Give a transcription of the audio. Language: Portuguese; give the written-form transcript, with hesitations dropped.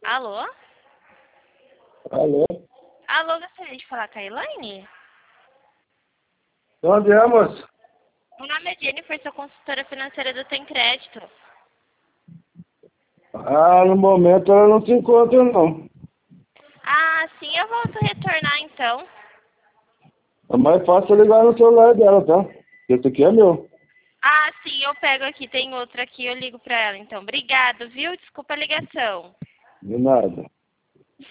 Alô? Alô? Alô, gostaria de falar com a Elaine? Onde é, moço? Meu nome é Jennifer, sou consultora financeira do Tem Crédito. Ah, no momento ela não se encontra, não. Ah, sim, eu volto a retornar então. É mais fácil ligar no celular dela, tá? Esse aqui é meu. Ah, sim, eu pego aqui, tem outra aqui, eu ligo pra ela então. Obrigado, viu? Desculpa a ligação. De nada.